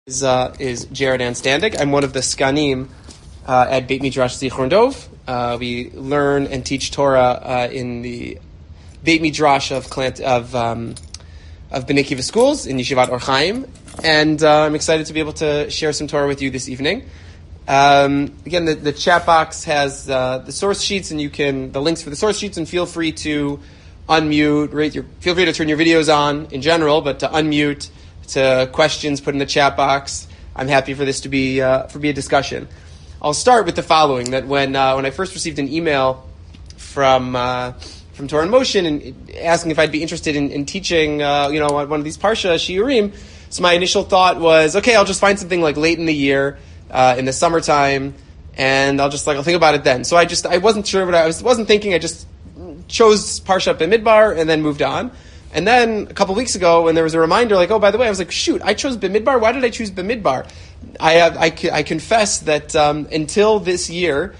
Is Jared Anstandig. I'm one of the Skanim at Beit Midrash Zichron Dov. We learn and teach Torah in the Beit Midrash of Bnei Kiva schools in Yeshivat Or Chaim, and I'm excited to be able to share some Torah with you this evening. Again, the chat box has the source sheets, and the links for the source sheets, and feel free to unmute. Feel free to turn your videos on in general, but to unmute. To questions put in the chat box. I'm happy for this to be a discussion. I'll start with the following: that when I first received an email from Torah in Motion and asking if I'd be interested in teaching one of these Parsha Shiurim, so my initial thought was, okay, I'll just find something like late in the year, in the summertime, and I'll think about it then. So I wasn't sure what I wasn't thinking. I just chose Parsha Bimidbar and then moved on. And then a couple weeks ago, when there was a reminder, oh, by the way, I was like, shoot, I chose Bimidbar. Why did I choose Bimidbar? I confess that until this year,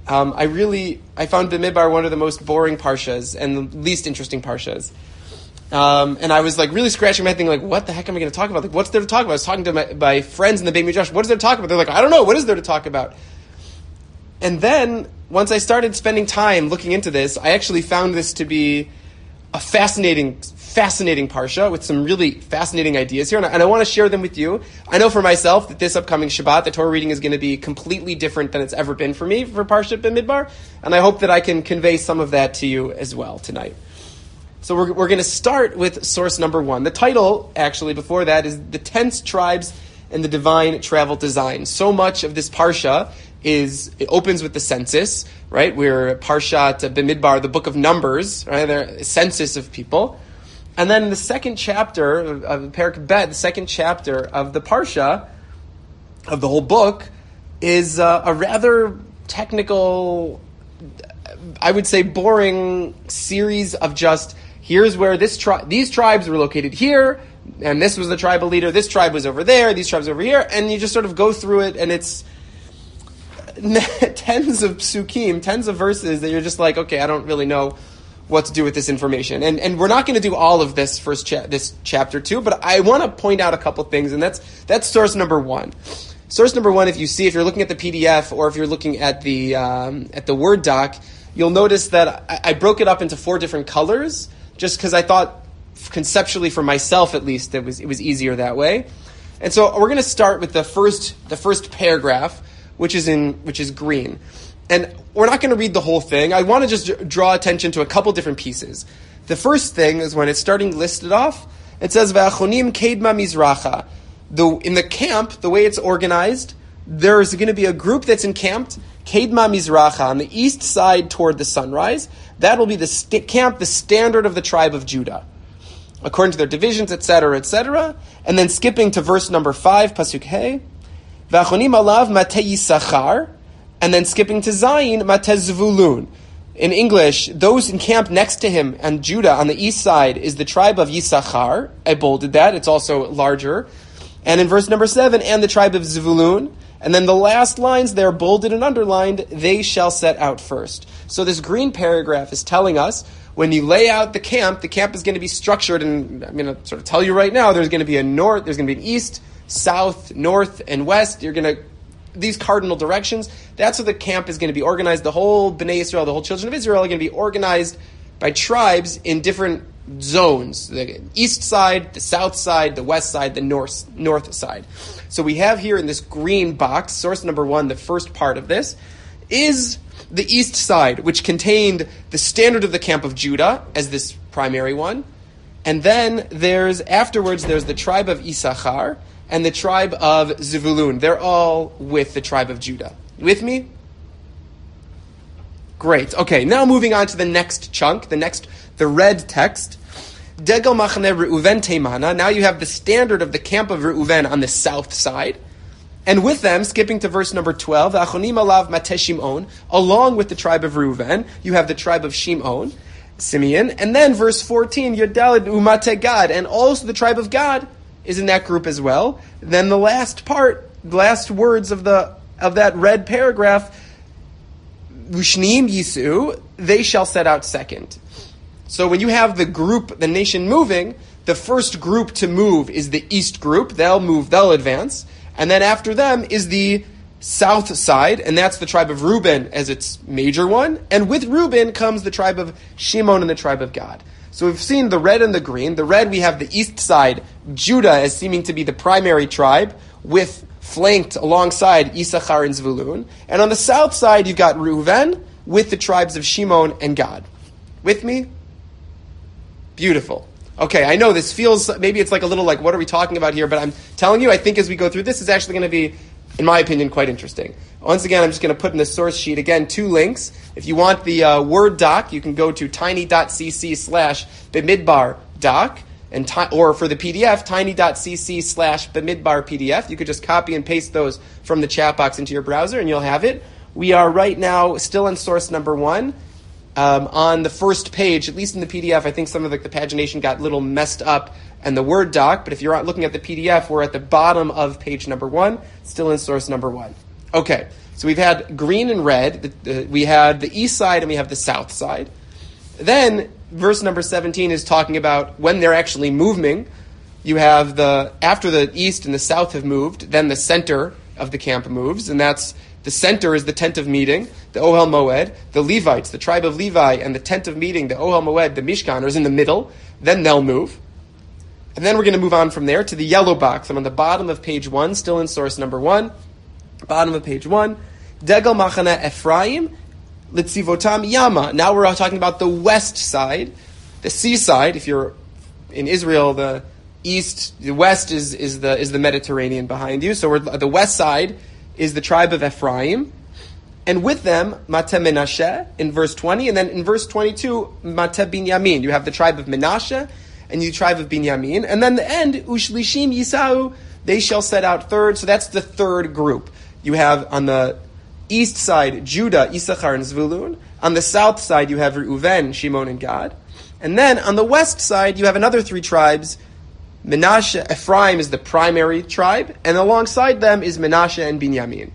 I found Bimidbar one of the most boring parshas and the least interesting parshas. And I was really scratching my head thinking, what the heck am I going to talk about? What's there to talk about? I was talking to my friends in the Beit Midrash. What is there to talk about? They're like, I don't know. What is there to talk about? And then once I started spending time looking into this, I actually found this to be a fascinating parsha with some really fascinating ideas here, and I want to share them with you. I know for myself that this upcoming Shabbat, the Torah reading is going to be completely different than it's ever been for me for Parshat Bimidbar, and I hope that I can convey some of that to you as well tonight. So we're going to start with source number one. The title, actually, before that, is The Tense Tribes and the Divine Travel Design. So much of this parsha it opens with the census, right? We're Parshat Bimidbar, the book of Numbers, right? The census of people. And then the second chapter of Perek Bet, the second chapter of the Parsha, of the whole book, is a rather technical, I would say boring series of just, here's where these tribes were located here, and this was the tribal leader, this tribe was over there, these tribes over here, and you just sort of go through it, and it's tens of psukim, tens of verses that you're just like, okay, I don't really know what to do with this information. And we're not going to do all of this this chapter 2, but I want to point out a couple things, and that's source number one. Source number one, if you're looking at the PDF or if you're looking at the Word doc, you'll notice that I broke it up into 4 different colors, just because I thought conceptually for myself at least it was easier that way. And so we're going to start with the first paragraph, which is green. And we're not going to read the whole thing. I want to just draw attention to a couple different pieces. The first thing is when it's starting listed off, it says, V'achonim kedma mizracha. In the camp, the way it's organized, there's going to be a group that's encamped, kedma mizracha, on the east side toward the sunrise. That will be the camp, the standard of the tribe of Judah, according to their divisions, etc., etc. And then skipping to verse number 5, pasuk hey, V'achonim alav matei Yisachar, and then skipping to Zayin, matei Zvulun. In English, those encamped next to him and Judah on the east side is the tribe of Yisachar. I bolded that. It's also larger. And in verse number 7, and the tribe of Zvulun. And then the last lines there, bolded and underlined, they shall set out first. So this green paragraph is telling us when you lay out the camp is going to be structured, and I'm going to sort of tell you right now, there's going to be a north, there's going to be an east, south, north, and west. These cardinal directions, that's how the camp is going to be organized. The whole Bnei Israel, the whole children of Israel are going to be organized by tribes in different zones. The east side, the south side, the west side, the north side. So we have here in this green box, source number 1, the first part of this, is the east side, which contained the standard of the camp of Judah as this primary one. And then there's the tribe of Issachar and the tribe of Zvulun. They're all with the tribe of Judah. With me? Great. Okay, now moving on to the next chunk, the red text. Degel Machane Reuven Teimana. Now you have the standard of the camp of Reuven on the south side. And with them, skipping to verse number 12, Achonim alav matei Shimon, along with the tribe of Reuven, you have the tribe of Simeon. And then verse 14, Yodalid Umate Gad, and also the tribe of Gad is in that group as well. Then the last words of that red paragraph, Ushnim Yisu, they shall set out second. So when you have the nation moving, the first group to move is the east group. They'll advance. And then after them is the south side, and that's the tribe of Reuben as its major one. And with Reuben comes the tribe of Shimon and the tribe of Gad. So we've seen the red and the green. The red, we have the east side, Judah, as seeming to be the primary tribe, with flanked alongside Issachar and Zvulun. And on the south side, you've got Reuven with the tribes of Shimon and Gad. With me? Beautiful. Okay, I know this feels, maybe it's like a little like, what are we talking about here? But I'm telling you, I think as we go through this, is actually going to be, in my opinion, quite interesting. Once again, I'm just going to put in the source sheet, again, 2 links. If you want the Word doc, you can go to tiny.cc/bemidbar doc, or for the PDF, tiny.cc/bemidbar PDF. You could just copy and paste those from the chat box into your browser, and you'll have it. We are right now still in source number 1. On the first page, at least in the PDF, I think some of the pagination got a little messed up and the Word doc, but if you're looking at the PDF, we're at the bottom of page number 1, still in source number 1. Okay, so we've had green and red, we had the east side and we have the south side. Then, verse number 17 is talking about when they're actually moving. You have after the east and the south have moved, then the center of the camp moves, and that's the center is the tent of meeting, the Ohel Moed. The Levites, the tribe of Levi, and the tent of meeting, the Ohel Moed, the Mishkan, is in the middle. Then they'll move. And then we're going to move on from there to the yellow box. I'm on the bottom of page 1, still in source number 1. Bottom of page 1. Degel Machane Ephraim, Litzivotam Yama. Now we're talking about the west side, the seaside. If you're in Israel, the west is the Mediterranean behind you. So the west side is the tribe of Ephraim. And with them, Mate Menashe in verse 20, and then in verse 22, Mate Binyamin. You have the tribe of Menashe and the tribe of Binyamin. And then the end, Ushlishim Yisau, they shall set out third. So that's the third group. You have on the east side, Judah, Issachar, and Zvulun. On the south side, you have Reuven, Shimon, and Gad. And then on the west side, you have another 3 tribes. Menashe, Ephraim is the primary tribe, and alongside them is Menashe and Binyamin.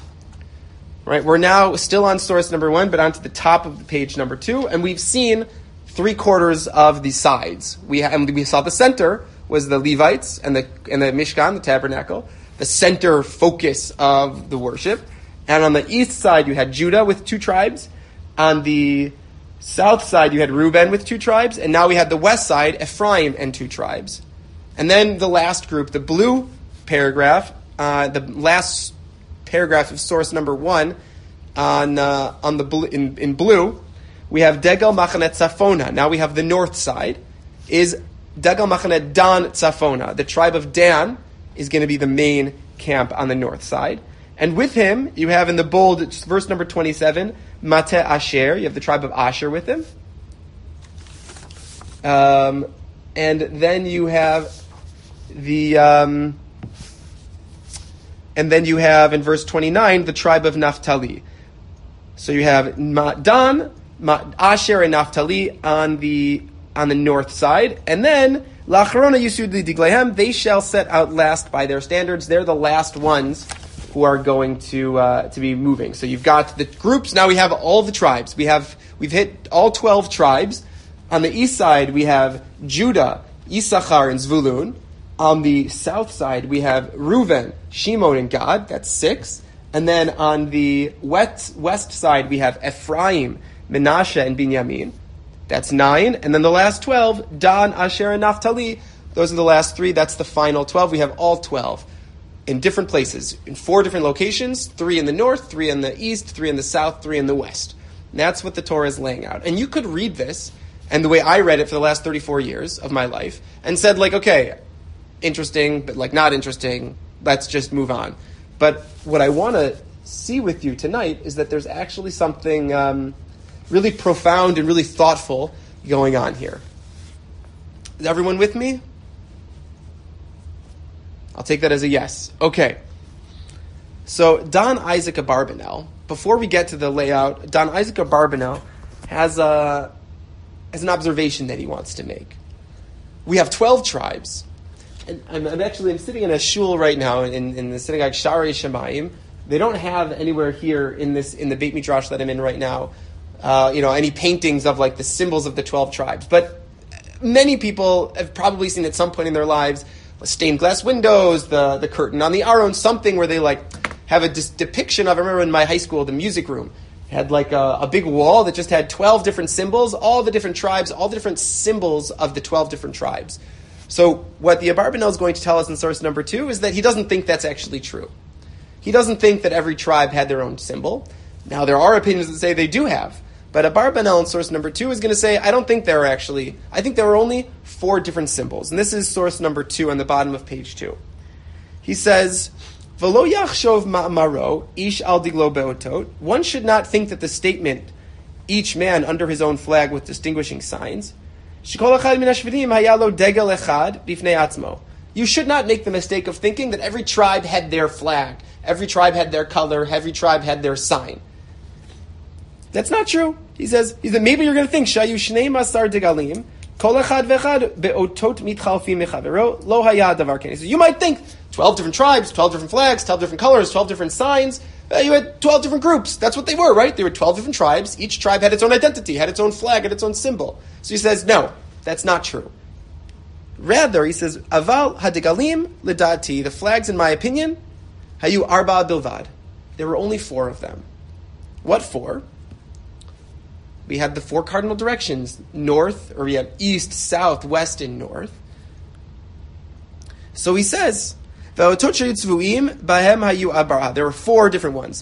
Right, we're now still on source number 1, but onto the top of page number 2, and we've seen 3/4 of the sides. We saw the center was the Levites and the Mishkan, the tabernacle, the center focus of the worship. And on the east side, you had Judah with 2 tribes. On the south side, you had Reuben with 2 tribes, and now we had the west side, Ephraim and 2 tribes. And then the last group, the blue paragraph, the last paragraph of source number 1 on the in blue, we have Degel Machanet Tzafona. Now we have the north side is Degel Machanet Dan Tzafona. The tribe of Dan is going to be the main camp on the north side. And with him, you have in the bold, it's verse number 27, Mate Asher. You have the tribe of Asher with him. And then you have and then you have in verse 29 the tribe of Naphtali. So you have Dan, Asher, and Naphtali on the north side, and then Lacharona Yisud Diglehem, they shall set out last by their standards. They're the last ones who are going to be moving. So you've got the groups. Now we have all the tribes. We've hit all 12 tribes. On the east side we have Judah, Issachar, and Zvulun. On the south side, we have Reuven, Shimon, and Gad. That's 6. And then on the west side, we have Ephraim, Menashe, and Binyamin. That's 9. And then the last 12, Dan, Asher, and Naphtali. Those are the last 3. That's the final 12. We have all 12 in different places, in 4 different locations, 3 in the north, 3 in the east, 3 in the south, 3 in the west. And that's what the Torah is laying out. And you could read this, and the way I read it for the last 34 years of my life, and said, like, okay, interesting, but like not interesting, let's just move on. But what I want to see with you tonight is that there's actually something really profound and really thoughtful going on here. Is everyone with me? I'll take that as a yes. Okay. So Don Isaac Abarbanel, before we get to the layout, Don Isaac Abarbanel has an observation that he wants to make. We have 12 tribes. And I'm sitting in a shul right now in the synagogue Sharei Shemayim. They don't have anywhere here in the Beit Midrash that I'm in right now, any paintings of like the symbols of the 12 tribes. But many people have probably seen at some point in their lives stained glass windows, the curtain on the aron, something where they like have a depiction of. I remember in my high school, the music room had like a big wall that just had 12 different symbols, all the different tribes, all the different symbols of the 12 different tribes. So what the Abarbanel is going to tell us in source number 2 is that he doesn't think that's actually true. He doesn't think that every tribe had their own symbol. Now, there are opinions that say they do have. But Abarbanel in source number 2 is going to say, I don't think there are actually, I think there are only 4 different symbols. And this is source number 2 on the bottom of page 2. He says, V'lo yachshov ma'amaro, ish al diglo be'otot. One should not think that the statement, each man under his own flag with distinguishing signs, shekol echad min hashvatim hayalo degel echad bifnei atzmo. You should not make the mistake of thinking that every tribe had their flag, every tribe had their color, every tribe had their sign. That's not true. He says maybe you're going to think shayu shnei masar degalim kol echad vechad be'otot mitchalfim mechavero lo haya davar ken. He says you might think 12 different tribes, 12 different flags, 12 different colors, 12 different signs. You had 12 different groups. That's what they were, right? They were 12 different tribes. Each tribe had its own identity, had its own flag, had its own symbol. So he says, no, that's not true. Rather, he says, aval hadigalim lidati, the flags, in my opinion, hayu arba bilvad. There were only 4 of them. What 4? We had the 4 cardinal directions, north, or we have east, south, west, and north. So he says, there were 4 different ones.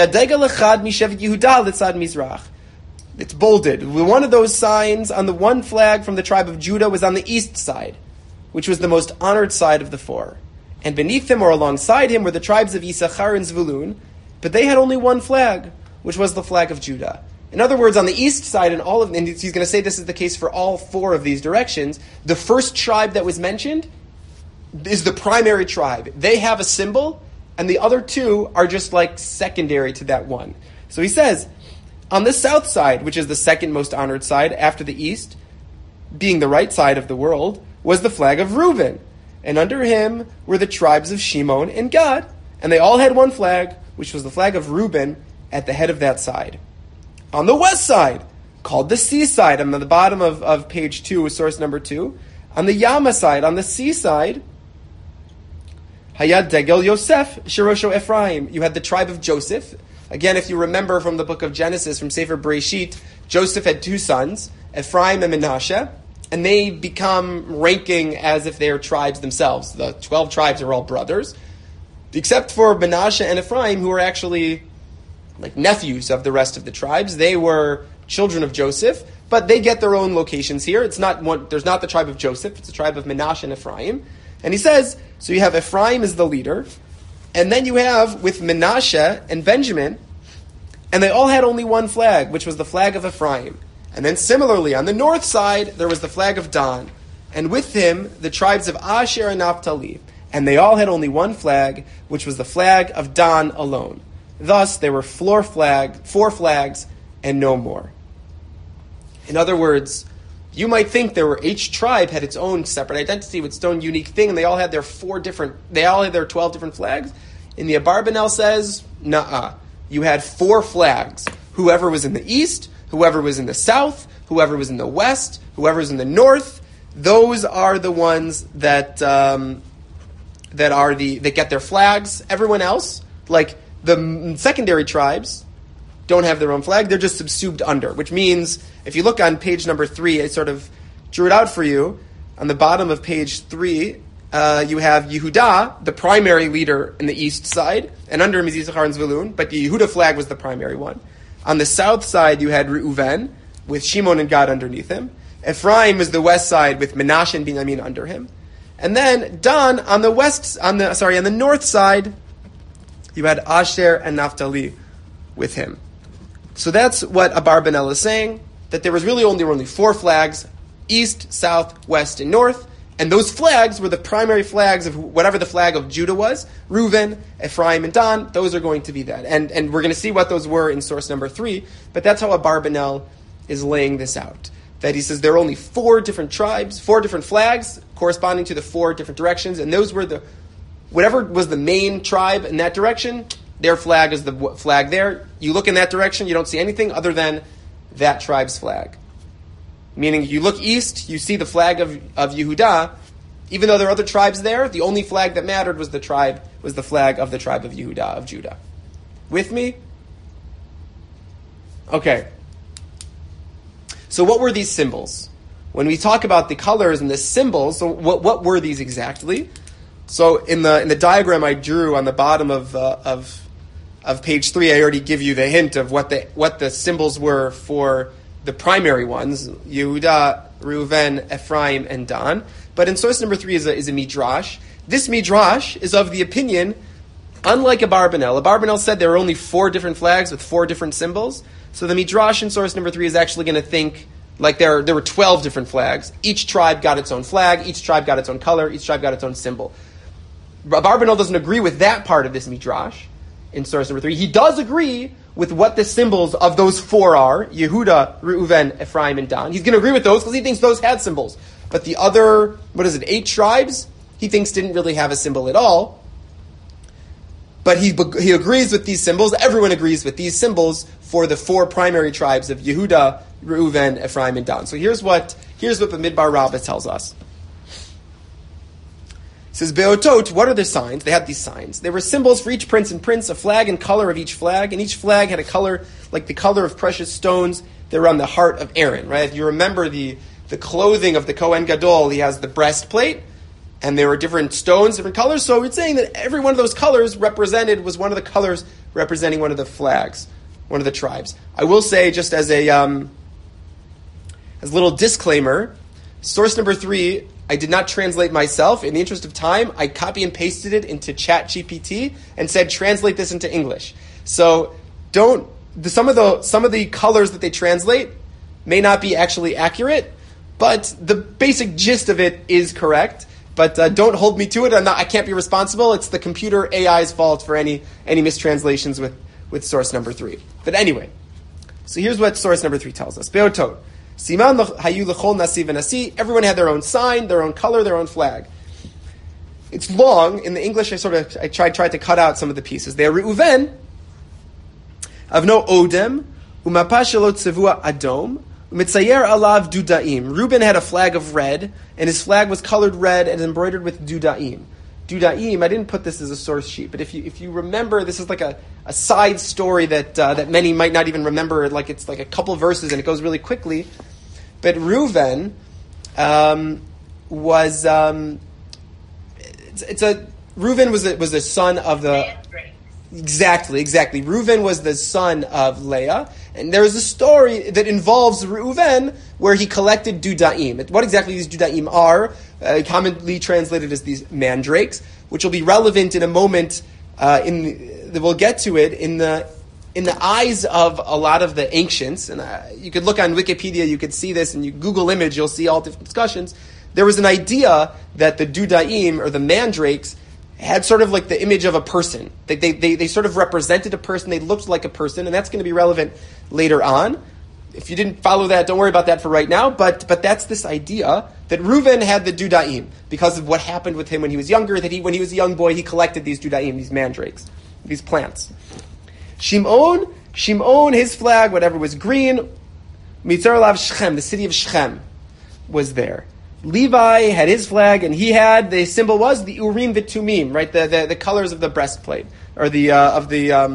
It's bolded. One of those signs on the one flag from the tribe of Judah was on the east side, which was the most honored side of the 4. And beneath him or alongside him were the tribes of Issachar and Zvulun, but they had only one flag, which was the flag of Judah. In other words, on the east side, and he's going to say this is the case for all 4 of these directions, the first tribe that was mentioned is the primary tribe. They have a symbol, and the other 2 are just like secondary to that one. So he says, on the south side, which is the second most honored side after the east, being the right side of the world, was the flag of Reuben. And under him were the tribes of Shimon and Gad. And they all had one flag, which was the flag of Reuben at the head of that side. On the west side, called the sea side, on the bottom of page 2 is source number 2. On the Yama side, on the sea side, Hayad Degel Yosef, Shirosho Ephraim. You had the tribe of Joseph. Again, if you remember from the book of Genesis, from Sefer Bereshit, Joseph had 2 sons, Ephraim and Menashe, and they become ranking as if they are tribes themselves. The 12 tribes are all brothers, except for Menashe and Ephraim, who are actually like nephews of the rest of the tribes. They were children of Joseph, but they get their own locations here. It's not one. There's not the tribe of Joseph. It's the tribe of Menashe and Ephraim. And he says, so you have Ephraim as the leader, and then you have with Menashe and Benjamin, and they all had only one flag, which was the flag of Ephraim. And then similarly, on the north side, there was the flag of Dan, and with him, the tribes of Asher and Naphtali. And they all had only one flag, which was the flag of Dan alone. Thus, there were 4 flags, and no more. In other words, you might think each tribe had its own separate identity with its own unique thing, and they all had their 12 different flags. And the Abarbanel says, nuh-uh. You had 4 flags. Whoever was in the east, whoever was in the south, whoever was in the west, whoever was in the north, those are the ones that get their flags. Everyone else, like the secondary tribes, don't have their own flag. They're just subsumed under, which means if you look on page number 3, I sort of drew it out for you. On the bottom of page 3, you have Yehudah, the primary leader in the east side, and under him is Issachar and Zvulun, but the Yehudah flag was the primary one. On the south side, you had Reuven, with Shimon and Gad underneath him. Ephraim is the west side, with Menashe and Binyamin under him. And then Dan on the north side, you had Asher and Naphtali with him. So that's what Abarbanel is saying, that there were only 4 flags, east, south, west, and north, and those flags were the primary flags of whatever the flag of Judah was, Reuven, Ephraim, and Dan. Those are going to be that. And we're going to see what those were in source number 3, but that's how Abarbanel is laying this out. That he says there are only 4 different tribes, 4 different flags, corresponding to the 4 different directions, and those were whatever was the main tribe in that direction, their flag is the flag there. You look in that direction, you don't see anything other than that tribe's flag. Meaning, you look east, you see the flag of Yehudah, Even though there are other tribes there, the only flag that mattered was the flag of the tribe of Yehuda, of Judah. With me? Okay. So what were these symbols? When we talk about the colors and the symbols, so what were these exactly? So in the diagram I drew on the bottom of page 3, I already give you the hint of what the symbols were for the primary ones: Yehuda, Reuven, Ephraim, and Dan. But in source number 3 is a midrash. This midrash is of the opinion, unlike Abarbanel. Abarbanel said there were only 4 different flags with 4 different symbols. So the midrash in source number 3 is actually going to think like there were 12 different flags. Each tribe got its own flag. Each tribe got its own color. Each tribe got its own symbol. Abarbanel doesn't agree with that part of this midrash in source number 3. He does agree with what the symbols of those 4 are: Yehuda, Reuven, Ephraim, and Dan. He's going to agree with those because he thinks those had symbols. But the other, 8 tribes, he thinks didn't really have a symbol at all. But he agrees with these symbols. Everyone agrees with these symbols for the 4 primary tribes of Yehuda, Reuven, Ephraim, and Dan. So here's what the Midbar Rabbah tells us. It says, Beotot, what are the signs? They had these signs. There were symbols for each prince and prince, a flag and color of each flag, and each flag had a color like the color of precious stones that were on the heart of Aaron, right? If you remember the clothing of the Kohen Gadol, he has the breastplate, and there were different stones, different colors. So it's saying that every one of those colors was one of the colors representing one of the flags, one of the tribes. I will say, just as a little disclaimer, source number 3, I did not translate myself. In the interest of time, I copy and pasted it into ChatGPT and said, translate this into English. So some of the colors that they translate may not be actually accurate, but the basic gist of it is correct. But don't hold me to it. I can't be responsible. It's the computer AI's fault for any mistranslations with source number 3. But anyway, so here's what source number 3 tells us. Beotot. Siman hayu l'chol nasi v'nasi. Everyone had their own sign, their own color, their own flag. It's long. In the English, I tried to cut out some of the pieces. They are Reuven, avno odem, umapa shelo tzevua adom, umitzayer alav dudaim. Reuben had a flag of red, and his flag was colored red and embroidered with dudaim. Dudaim, I didn't put this as a source sheet, but if you remember, this is like a side story that many might not even remember. Like it's like a couple verses and it goes really quickly. But Reuven was Reuven was a son of the exactly. Reuven was the son of Leah, and there is a story that involves Reuven where he collected dudaim. What exactly these dudaim are, commonly translated as these mandrakes, which will be relevant in a moment. We'll get to it in the eyes of a lot of the ancients, and you could look on Wikipedia, you could see this, and you Google image, you'll see all different discussions. There was an idea that the dudaim, or the mandrakes, had sort of like the image of a person. They sort of represented a person, they looked like a person, and that's going to be relevant later on. If you didn't follow that, don't worry about that for right now, but that's this idea that Reuven had the dudaim because of what happened with him when he was younger, that when he was a young boy, he collected these dudaim, these mandrakes, these plants. Shimon, his flag, whatever, was green. Mitzar Lav Shechem, the city of Shechem, was there. Levi had his flag, and the symbol was the Urim v'Tumim, right? The colors of the breastplate, or that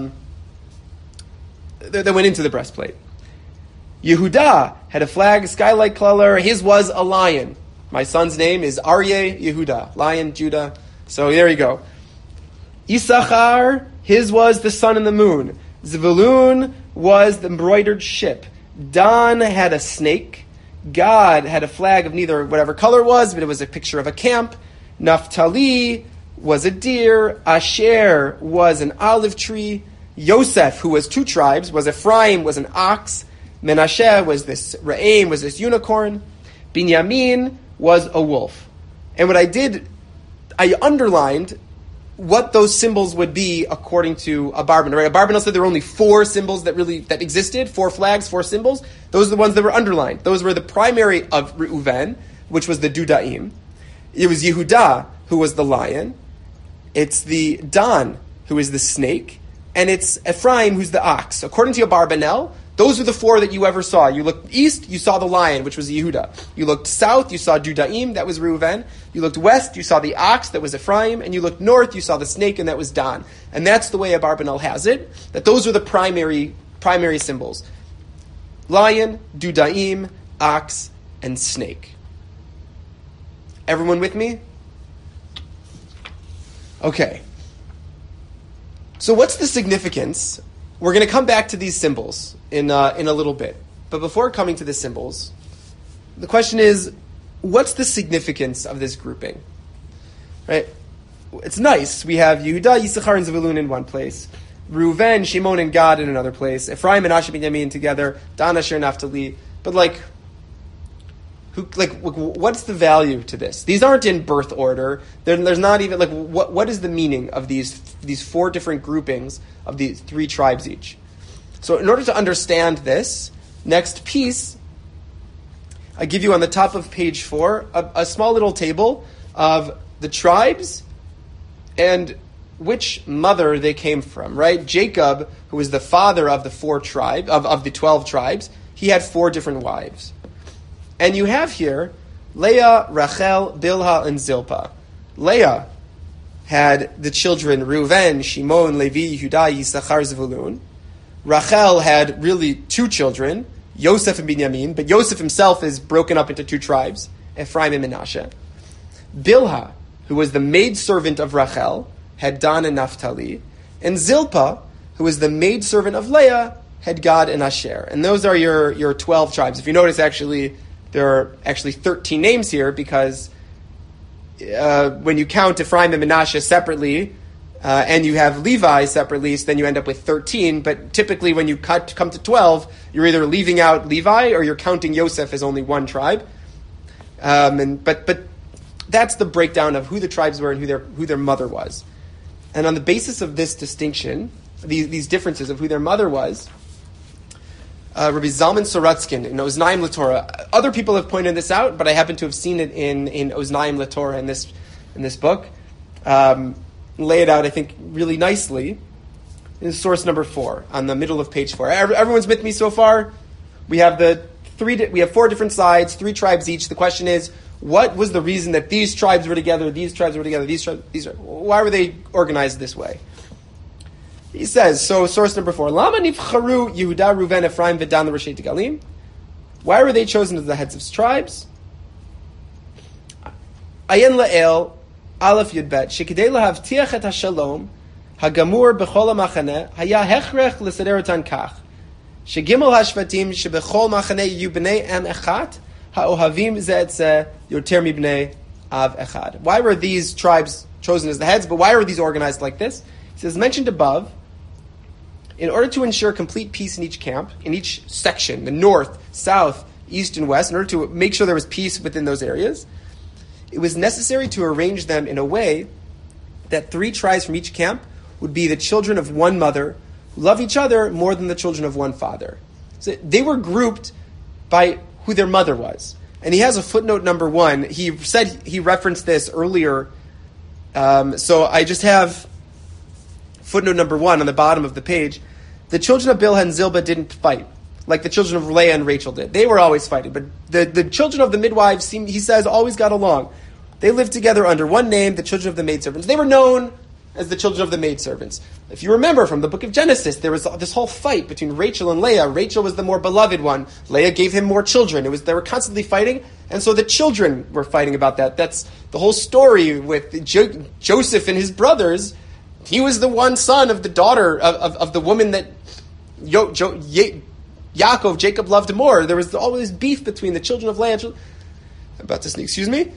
went into the breastplate. Yehuda had a flag, skylight color. His was a lion. My son's name is Aryeh Yehuda, Lion Judah. So there you go. Issachar, his was the sun and the moon. Zevulun was the embroidered ship. Dan had a snake. Gad had a flag of neither whatever color it was, but it was a picture of a camp. Naphtali was a deer. Asher was an olive tree. Yosef, who was 2 tribes, was Ephraim, was an ox. Menashe was this, Re'em was this unicorn. Binyamin was a wolf. And what I did, I underlined what those symbols would be according to Abarbanel. Right? Abarbanel said there were only 4 symbols that existed, 4 flags, 4 symbols. Those are the ones that were underlined. Those were the primary of Reuven, which was the dudaim. It was Yehuda, who was the lion. It's the Dan, who is the snake. And it's Ephraim, who's the ox. According to Abarbanel, Those are the four that you ever saw. You looked east, you saw the lion, which was Yehuda. You looked south, you saw Dudaim, that was Reuven. You looked west, you saw the ox, that was Ephraim. And you looked north, you saw the snake, and that was Dan. And that's the way Abarbanel has it, that those are the primary symbols. Lion, Dudaim, ox, and snake. Everyone with me? Okay. So what's the significance? We're going to come back to these symbols in a little bit. But before coming to the symbols, the question is, what's the significance of this grouping? Right? It's nice. We have Yehuda, Yisachar, and Zevulun in one place. Reuven, Shimon, and Gad in another place. Ephraim and Asher Binyamin together. Dan, Asher, Naphtali. But what's the value to this? These aren't in birth order. There's not even what is the meaning of these four different groupings of these three tribes each? So in order to understand this, next piece, I give you on the top of page 4 a small little table of the tribes and which mother they came from. Right? Jacob, who was the father of the 12 tribes, he had 4 different wives. And you have here Leah, Rachel, Bilhah, and Zilpah. Leah had the children Reuven, Shimon, Levi, Yehuda, Yisachar, Zvulun. Rachel had really 2 children, Yosef and Binyamin, but Yosef himself is broken up into 2 tribes, Ephraim and Menashe. Bilhah, who was the maidservant of Rachel, had Dan and Naphtali. And Zilpah, who was the maidservant of Leah, had Gad and Asher. And those are your 12 tribes. If you notice, there are actually 13 names here because when you count Ephraim and Menashe separately, and you have Levi separately, so then you end up with 13. But typically when you come to 12, you're either leaving out Levi or you're counting Yosef as only one tribe. But that's the breakdown of who the tribes were and who their mother was. And on the basis of this distinction, these differences of who their mother was, Rabbi Zalman Sorotzkin in Oznaim LaTorah. Other people have pointed this out, but I happen to have seen it in Oznaim LaTorah in this book. Lay it out, I think, really nicely. In source number 4 on the middle of page 4. Everyone's with me so far? We have 4 different sides, 3 tribes each. The question is, what was the reason that these tribes were together, these tribes were together, these tribes? Why were they organized this way? He says, so source number 4, Lama nivcharu Yehuda, Reuven, Ephraim, V'dan l'Roshei Galim. Why were they chosen as the heads of tribes? Ayin la'el, Aleph Yudbet, shekidei lahavtiach et hashalom, hagamur b'chol ha'machaneh, haya hechrech l'sederotan kach, shegimel hashvatim shebechol machaneh yu b'nei em echat, ha'ohavim ze et ze yoter mibnei av echad. Why were these tribes chosen as the heads, but why were these organized like this? He says, mentioned above, in order to ensure complete peace in each camp, in each section, the north, south, east, and west, in order to make sure there was peace within those areas, it was necessary to arrange them in a way that 3 tribes from each camp would be the children of one mother who love each other more than the children of one father. So they were grouped by who their mother was. And he has a footnote number 1. He said he referenced this earlier, so I just have footnote number 1 on the bottom of the page. The children of Bilhah and Zilpah didn't fight like the children of Leah and Rachel did. They were always fighting. But the children of the midwives, he says, always got along. They lived together under one name, the children of the maidservants. They were known as the children of the maidservants. If you remember from the book of Genesis, there was this whole fight between Rachel and Leah. Rachel was the more beloved one. Leah gave him more children. They were constantly fighting, and so the children were fighting about that. That's the whole story with Joseph and his brothers. He was the one son of the daughter of the woman that Jacob loved more. There was always beef between the children of Leah and I'm about to sneeze. Excuse me?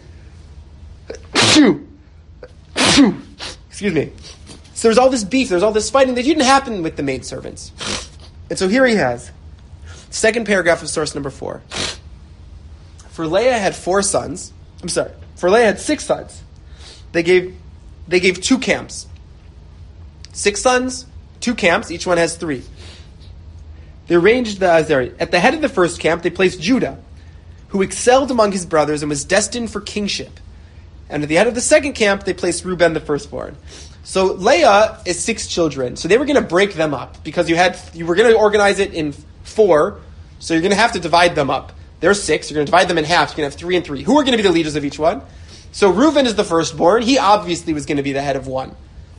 Excuse me. So there's all this beef, there's all this fighting that didn't happen with the maidservants. And so here he has, second paragraph of source number 4. For Leah had 4 sons. For Leah had 6 sons. They gave 2 camps. 6 sons, 2 camps, each one has 3. They arranged at the head of the first camp, they placed Judah, who excelled among his brothers and was destined for kingship. And at the head of the second camp, they placed Reuben, the firstborn. So Leah is 6 children. So they were going to break them up because you were going to organize it in 4. So you're going to have to divide them up. There's 6. You're going to divide them in half. You're going to have 3 and 3. Who are going to be the leaders of each one? So Reuven is the firstborn. He obviously was going to be the head of one.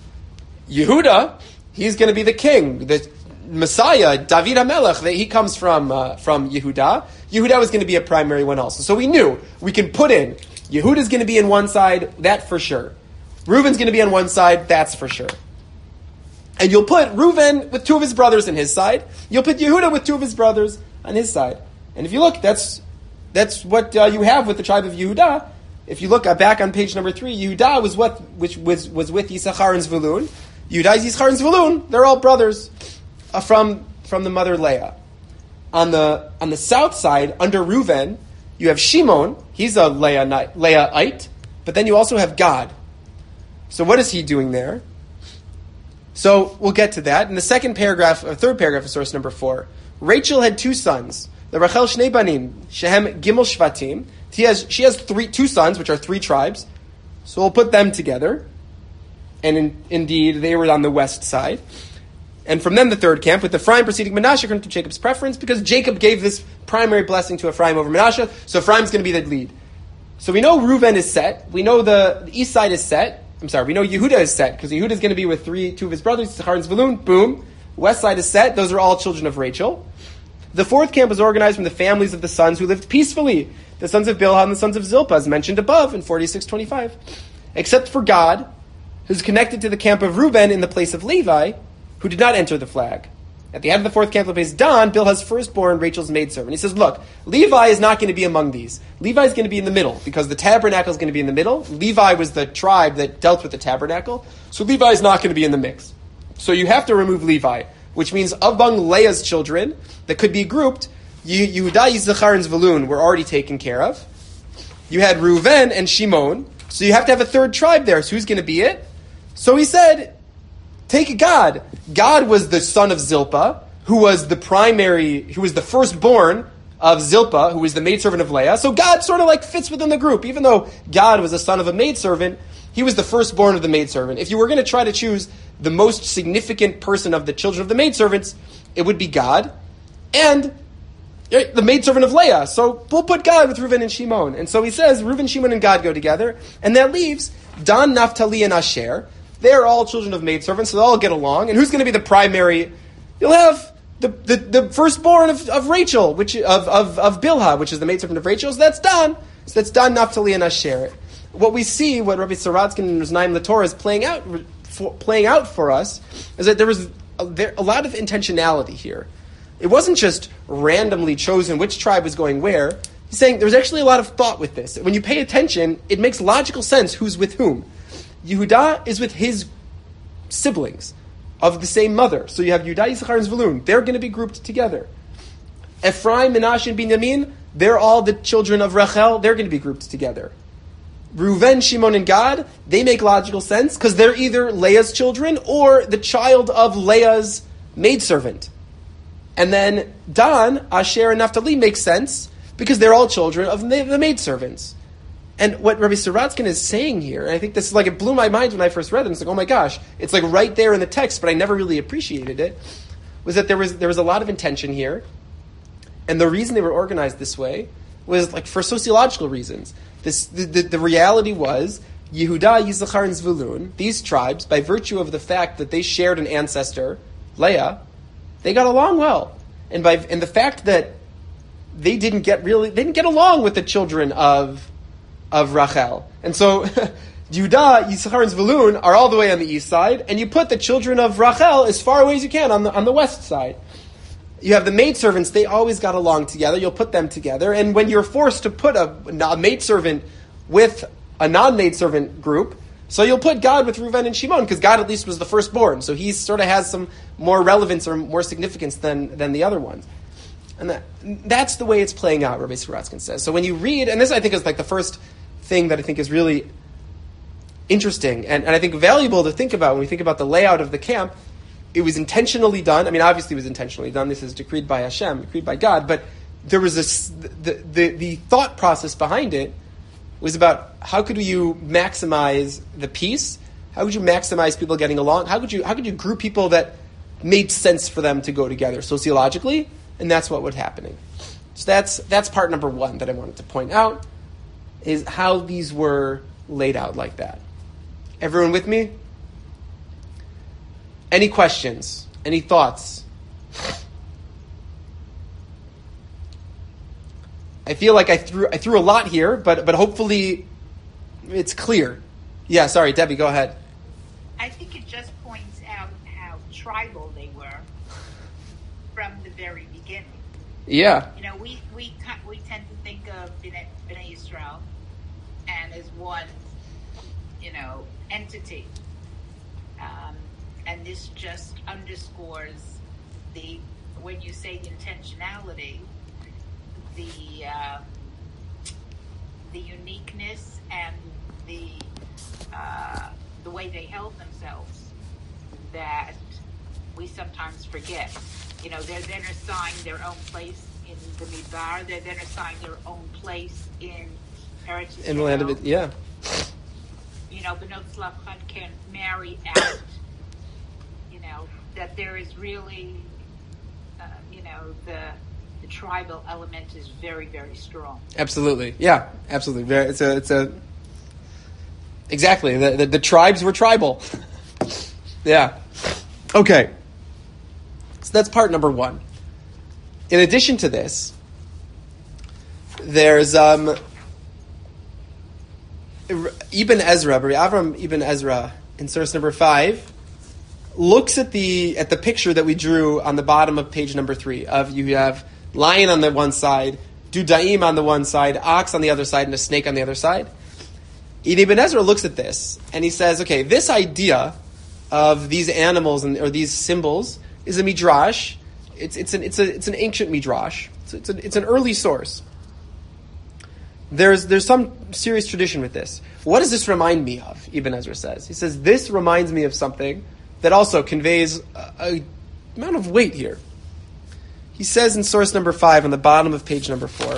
Yehuda, he's going to be the king, the Messiah, David HaMelech. He comes from Yehuda. Yehuda was going to be a primary one also. So we knew we can put in Yehuda's going to be in one side, that for sure. Reuven's going to be on one side, that's for sure. And you'll put Reuven with 2 of his brothers on his side. You'll put Yehuda with 2 of his brothers on his side. And if you look, that's what you have with the tribe of Yehuda. If you look back on page number 3, Yehuda was with Yisachar and Zvulun. Yehuda, Yisachar, and Zvulun, they're all brothers from the mother Leah. On the south side, under Reuven, you have Shimon. He's a Leahite. But then you also have Gad. So what is he doing there? So we'll get to that. In the third paragraph of source number 4, Rachel had 2 sons. The Rachel Shnei Banim, Shehem Gimel Shvatim. She has 2 sons, which are 3 tribes. So we'll put them together. And indeed, they were on the west side. And from them, the third camp, with Ephraim preceding Menashe according to Jacob's preference, because Jacob gave this primary blessing to Ephraim over Menashe, so Ephraim's going to be the lead. So we know Reuven is set. We know the east side is set. We know Yehuda is set, because Yehuda is going to be with 2 of his brothers, Issachar and Zvulun. Boom. West side is set. Those are all children of Rachel. The fourth camp was organized from the families of the sons who lived peacefully, the sons of Bilhah and the sons of Zilpah, as mentioned above in 46:25. Except for Gad, who's connected to the camp of Reuben in the place of Levi, who did not enter the flag. At the head of the fourth camp, the place Dan, Bilhah's firstborn, Rachel's maidservant. He says, look, Levi is not going to be among these. Levi is going to be in the middle, because the tabernacle is going to be in the middle. Levi was the tribe that dealt with the tabernacle, so Levi is not going to be in the mix. So you have to remove Levi, which means among Leah's children that could be grouped, Yehuda, Yisachar, and Zvulun were already taken care of. You had Reuven and Shimon, so you have to have a third tribe there. So who's going to be it? So he said, take Gad. Gad was the son of Zilpah, who was the firstborn of Zilpah, who was the maidservant of Leah. So Gad sort of fits within the group. Even though Gad was the son of a maidservant, he was the firstborn of the maidservant. If you were going to try to choose the most significant person of the children of the maidservants, it would be Gad. And the maidservant of Leah. So we'll put Gad with Reuven and Shimon. And so he says, Reuven, Shimon, and Gad go together. And that leaves Dan, Naphtali, and Asher. They're all children of maidservants, so they'll all get along. And who's going to be the primary? You'll have the firstborn of Rachel, which of Bilhah, which is the maidservant of Rachel. So that's Dan. So that's Dan, Naphtali, and Asher. What we see, what Rabbi Saradskin and Znaim Latorah is playing out for us, is that there was a lot of intentionality here. It wasn't just randomly chosen which tribe was going where. He's saying there's actually a lot of thought with this. When you pay attention, it makes logical sense who's with whom. Yehuda is with his siblings of the same mother. So you have Yehuda, Yisachar, and Zvulun. They're going to be grouped together. Ephraim, Menashe, and Binyamin, they're all the children of Rachel. They're going to be grouped together. Reuven, Shimon, and Gad, they make logical sense because they're either Leah's children or the child of Leah's maidservant. And then Dan, Asher, and Naphtali make sense because they're all children of the maidservants. And what Rabbi Saradskin is saying here, and I think this is it blew my mind when I first read it. It's oh my gosh, it's right there in the text, but I never really appreciated it, was that there was a lot of intention here. And the reason they were organized this way was for sociological reasons. The reality was Yehuda, Yisachar, and Zvulun, these tribes, by virtue of the fact that they shared an ancestor, Leah, they got along well. And the fact that they didn't get along with the children of Rachel. And so Yehuda, Yisachar, and Zvulun are all the way on the east side, and you put the children of Rachel as far away as you can on the west side. You have the maidservants, they always got along together, you'll put them together, and when you're forced to put a maidservant with a non-maidservant group, so you'll put Gad with Reuven and Shimon, because Gad at least was the firstborn, so he sort of has some more relevance or more significance than the other ones. And that's the way it's playing out, Rabbi Saradskin says. So when you read, and this I think is the first thing that I think is really interesting, and I think valuable to think about when we think about the layout of the camp. It was intentionally done. I mean, obviously it was intentionally done. This is decreed by Hashem, decreed by God. But there was the thought process behind it was about how could you maximize the peace? How could you maximize people getting along? How could you group people that made sense for them to go together sociologically? And that's what was happening. So that's part number one that I wanted to point out, is how these were laid out like that. Everyone with me? Any questions? Any thoughts? I feel like I threw a lot here, but hopefully it's clear. Yeah, sorry, Debbie, go ahead. I think it just points out how tribal they were from the very beginning. Yeah. You know, we tend to think of Bnei Yisrael and as one, entity, and this just underscores when you say the intentionality, the uniqueness and the way they held themselves, that we sometimes forget. They're then assigned their own place in the Midbar. They're then assigned their own place in Eretz Yisrael. In the land of it, yeah. B'not Tzlachot can marry out. That there is really, the tribal element is very, very strong. Absolutely, yeah, absolutely. Exactly. The tribes were tribal. Yeah. Okay. So that's part number one. In addition to this, there's Ibn Ezra, Avram Ibn Ezra, in source number 5, looks at the picture that we drew on the bottom of page number 3. Of you have lion on the one side, dudaim on the one side, ox on the other side, and a snake on the other side. Ibn Ezra looks at this and he says, okay, this idea of these animals or these symbols is a midrash. It's an ancient midrash. It's an early source. There's some serious tradition with this. What does this remind me of? Ibn Ezra says. He says, this reminds me of something that also conveys a amount of weight here. He says in source number 5 on the bottom of page number 4,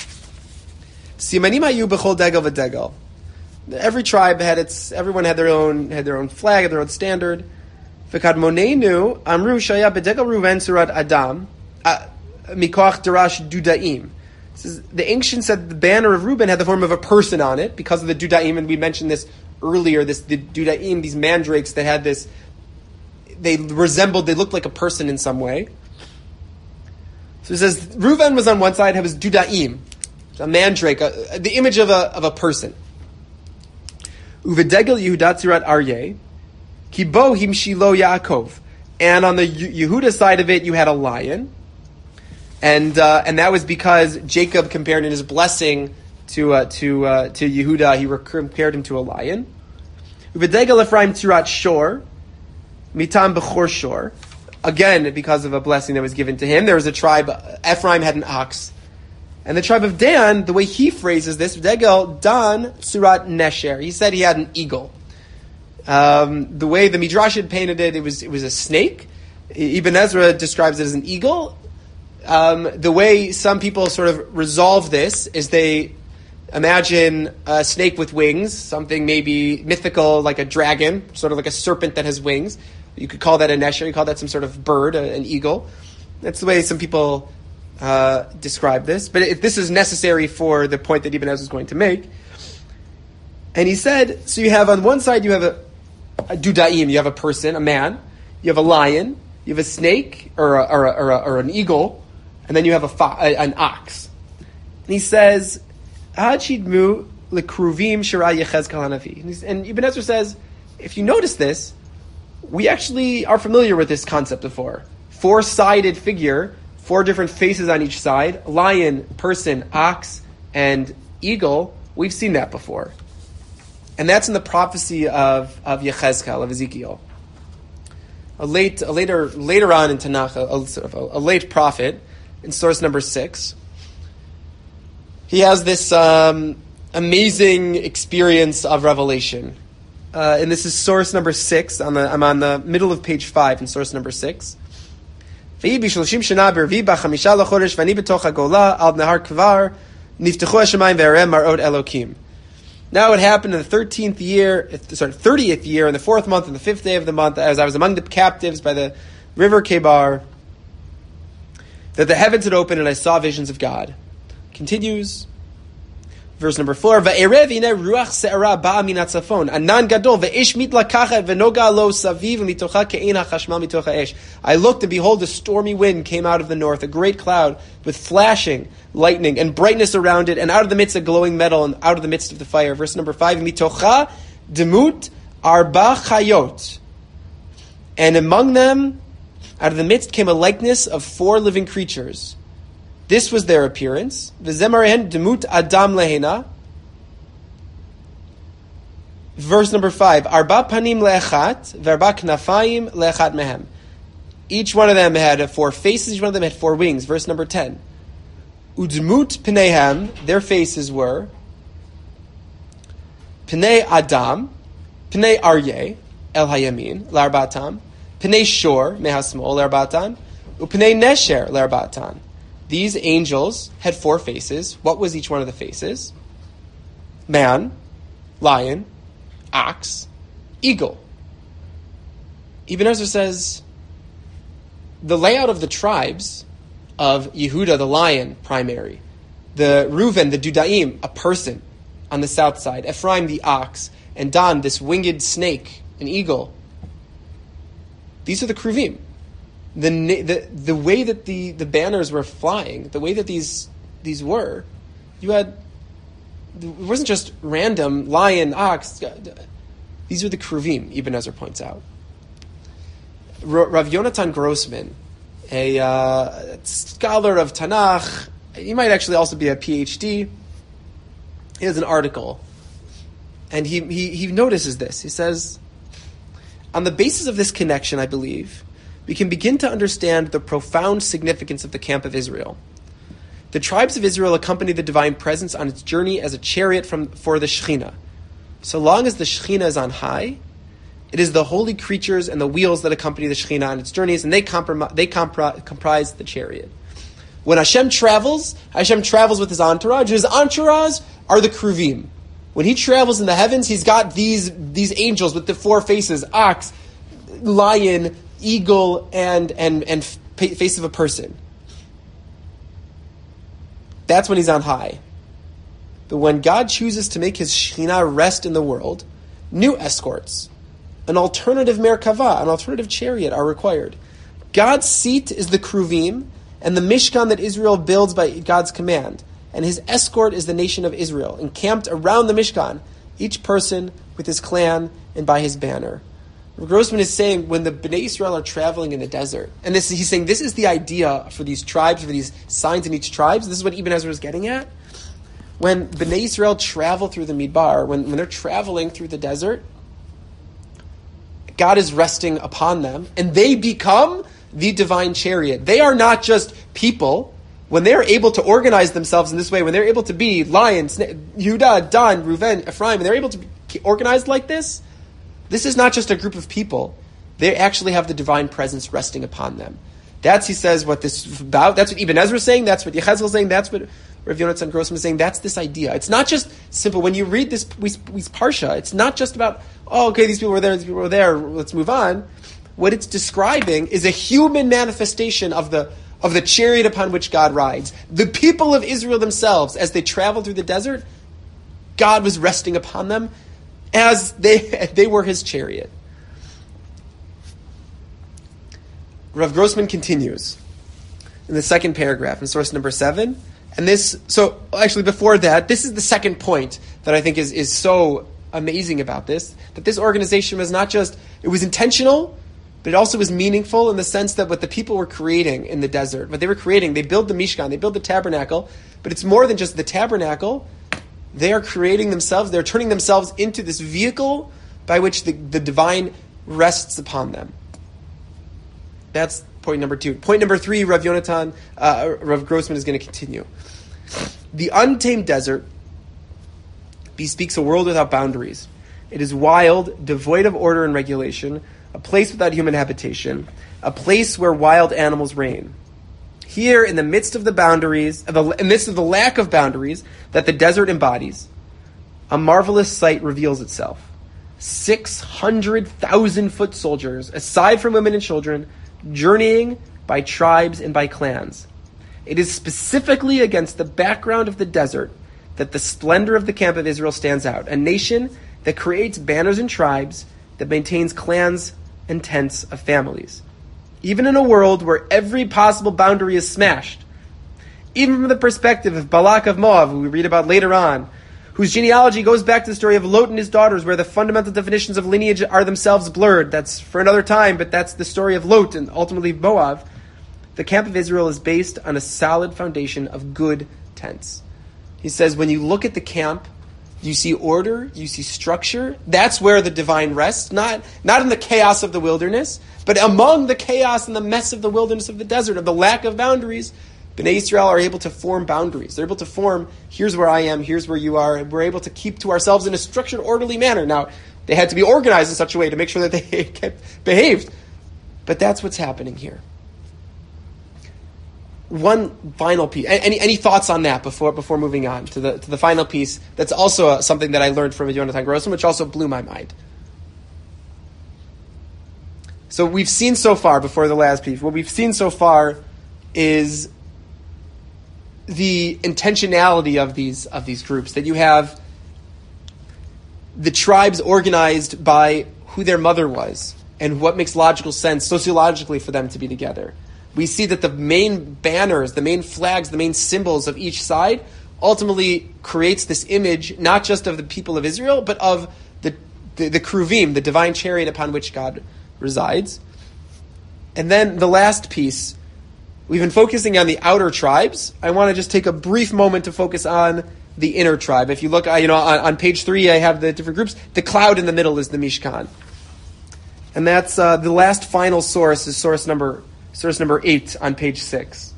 Simanim hayu b'chol degel v'degel. Every tribe everyone had their own flag, had their own standard. V'kadmonenu amru shaya b'degel Ruven surat Adam mikoach darash dudaim. The ancients said the banner of Reuben had the form of a person on it because of the dudaim, and we mentioned this earlier. The dudaim, these mandrakes that had this, they looked like a person in some way. So it says Reuben was on one side, had his dudaim, a mandrake, the image of a person. Uvedegel Yehuda tzirat Aryeh, kibo himshilo Yaakov, and on the Yehuda side of it, you had a lion. And that was because Jacob compared in his blessing to Yehuda, he compared him to a lion. Uvedegel Ephraim tzirat Shor, mitam bechor Shor. Again, because of a blessing that was given to him, there was a tribe. Ephraim had an ox, and the tribe of Dan, the way he phrases this, Degel Dan Surat Nesher. He said he had an eagle. The way the Midrash had painted it, it was a snake. Ibn Ezra describes it as an eagle. The way some people sort of resolve this is they imagine a snake with wings, something maybe mythical like a dragon, sort of like a serpent that has wings. You could call that a nesher, you call that some sort of bird, an eagle. That's the way some people describe this. But this is necessary for the point that Ibn Ezra is going to make. And he said, so you have on one side, you have a dudaim, you have a person, a man, you have a lion, you have a snake, or an eagle, and then you have an ox. And he says, Hachidmu lekruvim shira Yechezkel hanavi. And Ibn Ezra says, if you notice this, we actually are familiar with this concept before. 4-sided figure, 4 different faces on each side, lion, person, ox, and eagle. We've seen that before. And that's in the prophecy of Yechezkel, of Ezekiel. Later on in Tanakh, a late prophet, in source number 6, he has this amazing experience of revelation. And this is source number 6. I'm on the middle of page 5 in source number 6. He says, Now it happened in the 30th year, in the 4th month, and the 5th day of the month, as I was among the captives by the river Kebar, that the heavens had opened and I saw visions of God. Continues. Verse number 4, Va'erev ine ruach se'ara ba'a min hatzafon, anan gadol, ve'ish mitlakachet v'noga lo saviv mitocha ke'ein hachashmal mitocha esh. I looked, and behold, a stormy wind came out of the north, a great cloud with flashing lightning and brightness around it, and out of the midst a glowing metal, and out of the midst of the fire. Verse number 5, mitocha demut arba chayot. And among them, out of the midst, came a likeness of 4 living creatures. This was their appearance. V'zemarehen demut adam lehena. Verse number 5. Arba panim le'echat, v'arba knafayim le'echat mehem. Each one of them had 4 faces, each one of them had 4 wings. Verse number 10. Udmut pneihem, their faces were pnei adam, pnei aryeh, el hayamin, l'arbatam, pnei shor, mehasmol, l'arbatan, upnei nesher, l'arbatan. These angels had 4 faces. What was each one of the faces? Man, lion, ox, eagle. Ibn Ezra says the layout of the tribes of Yehuda, the lion, primary. The Reuven, the Dudaim, a person on the south side. Ephraim, the ox. And Dan, this winged snake, an eagle. These are the Kruvim. The way that the banners were flying, the way that these were, you had, it wasn't just random lion, ox. These are the Kruvim, Ibn Ezra points out. Rav Yonatan Grossman, a scholar of Tanakh, he might actually also be a PhD. He has an article, and he notices this. He says, on the basis of this connection, I believe, we can begin to understand the profound significance of the camp of Israel. The tribes of Israel accompany the divine presence on its journey as a chariot for the Shekhinah. So long as the Shekhinah is on high, it is the holy creatures and the wheels that accompany the Shekhinah on its journeys, and they comprise the chariot. When Hashem travels with his entourage. His entourage are the Kruvim. When he travels in the heavens, he's got these angels with the 4 faces: ox, lion, eagle, and face of a person. That's when he's on high. But when God chooses to make his Shekhinah rest in the world, new escorts, an alternative Merkava, an alternative chariot are required. God's seat is the Kruvim and the Mishkan that Israel builds by God's command. And his escort is the nation of Israel, encamped around the Mishkan, each person with his clan and by his banner. Grossman is saying when the Bnei Israel are traveling in the desert, and he's saying this is the idea for these tribes, for these signs in each tribe. This is what Ibn Ezra is getting at. When Bnei Israel travel through the Midbar, when they're traveling through the desert, God is resting upon them, and they become the divine chariot. They are not just people. When they're able to organize themselves in this way, when they're able to be lions, Yehuda, Dan, Reuven, Ephraim, and they're able to be organized like this, this is not just a group of people. They actually have the divine presence resting upon them. That's, he says, what this is about. That's what Ibn Ezra is saying. That's what Yechazel is saying. That's what Rav Yonatan Grossman is saying. That's this idea. It's not just simple. When you read this Parsha, it's not just about, these people were there, these people were there, let's move on. What it's describing is a human manifestation of the chariot upon which God rides. The people of Israel themselves, as they traveled through the desert, God was resting upon them as they were his chariot. Rav Grossman continues in the second paragraph in source number 7. And before that, this is the second point that I think is so amazing about this, that this organization was not just, it was intentional, but it also was meaningful in the sense that what the people were creating in the desert, what they were creating, they build the Mishkan, they build the tabernacle, but it's more than just the tabernacle. They are creating themselves, they're turning themselves into this vehicle by which the divine rests upon them. That's point number 2. Point number 3, Rav Grossman is going to continue. The untamed desert bespeaks a world without boundaries. It is wild, devoid of order and regulation, a place without human habitation, a place where wild animals reign. Here, in the midst of the boundaries, in the midst of the lack of boundaries that the desert embodies, a marvelous sight reveals itself. 600,000 foot soldiers, aside from women and children, journeying by tribes and by clans. It is specifically against the background of the desert that the splendor of the camp of Israel stands out, a nation that creates banners and tribes, that maintains clans and tents of families. Even in a world where every possible boundary is smashed, even from the perspective of Balak of Moab, who we read about later on, whose genealogy goes back to the story of Lot and his daughters, where the fundamental definitions of lineage are themselves blurred. That's for another time, but that's the story of Lot and ultimately Moab. The camp of Israel is based on a solid foundation of good tents. He says, when you look at the camp, you see order, you see structure. That's where the divine rests, not in the chaos of the wilderness, but among the chaos and the mess of the wilderness of the desert, of the lack of boundaries. Bnei Israel are able to form boundaries. They're able to form, here's where I am, here's where you are, and we're able to keep to ourselves in a structured, orderly manner. Now, they had to be organized in such a way to make sure that they kept behaved. But that's what's happening here. One final piece. Any thoughts on that before moving on to the final piece? That's also something that I learned from Jonathan Grossman, which also blew my mind. So we've seen so far, before the last piece, what we've seen so far is the intentionality of these groups, that you have the tribes organized by who their mother was and what makes logical sense sociologically for them to be together. We see that the main banners, the main flags, the main symbols of each side ultimately creates this image not just of the people of Israel, but of the Kruvim, the divine chariot upon which God resides. And then the last piece, we've been focusing on the outer tribes. I want to just take a brief moment to focus on the inner tribe. If you look, on page 3, I have the different groups. The cloud in the middle is the Mishkan. And that's the last final source is source number 8 on page 6.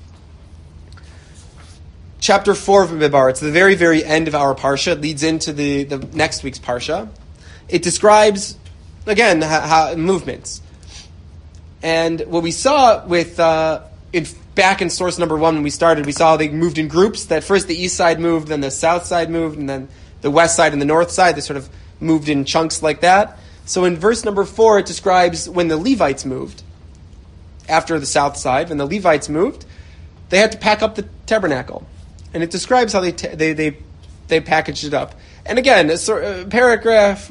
Chapter 4 of Midbar. It's the very, very end of our parsha. It leads into the next week's parsha. It describes, again, how movements. And what we saw with back in source number 1 when we started, we saw they moved in groups. That first the east side moved, then the south side moved, and then the west side and the north side. They sort of moved in chunks like that. So in verse number 4, it describes when the Levites moved. After the south side, when the Levites moved, they had to pack up the tabernacle, and it describes how they packaged it up. And again, Parak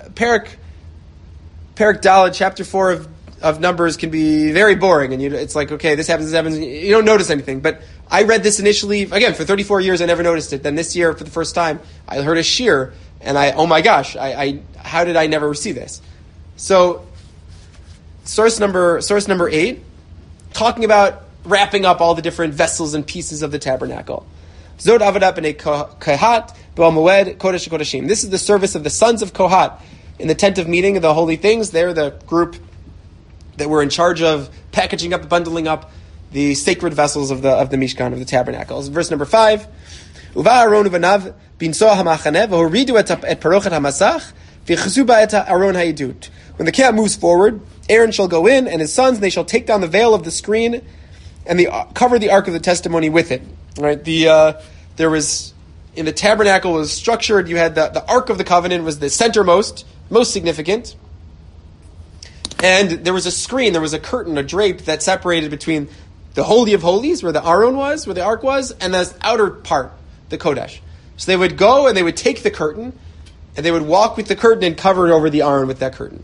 Dalet, chapter 4 of Numbers can be very boring, and it's like, okay, this happens, you don't notice anything. But I read this initially, again, for 34 years, I never noticed it. Then this year, for the first time, I heard a shir, and oh my gosh, how did I never see this? So, Source number 8, talking about wrapping up all the different vessels and pieces of the tabernacle. Zod Avodat B'nei Kohat B'Ol Moed Kodesh Kodeshim. This is the service of the sons of Kohat in the tent of meeting of the holy things. They're the group that were in charge of packaging up, bundling up the sacred vessels of the Mishkan, of the tabernacle. Verse number 5. Uva Aaron uvanav binsoa hamachaneh v'horidu et parochet hamasach v'chzu ba et Aaron ha'idut. When the camp moves forward, Aaron shall go in, and his sons, and they shall take down the veil of the screen, and cover the ark of the testimony with it. Right? There was, in the tabernacle was structured. You had the ark of the covenant was the centermost, most significant, and there was a screen, there was a curtain, a drape that separated between the Holy of Holies, where the Aron was, where the ark was, and the outer part, the Kodesh. So they would go and they would take the curtain, and they would walk with the curtain and cover it over the Aron with that curtain.